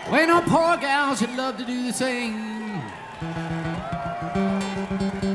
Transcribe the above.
Well, no poor gals should love to do the same.